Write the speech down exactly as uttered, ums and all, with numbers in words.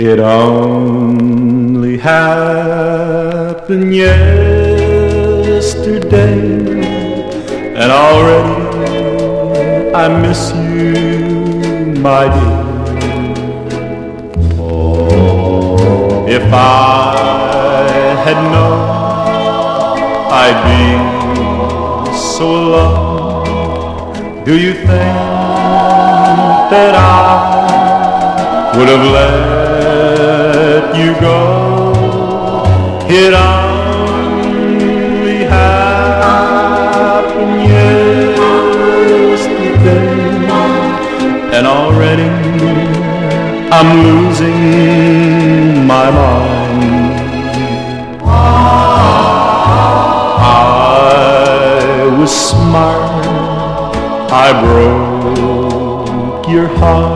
It only happened yesterday, and already I miss you, my dear. Oh, if I had known I'd be so alone, do you think that I would have let you go? It only happened yesterday, and already I'm losing my mind. I was smart, I broke your heart.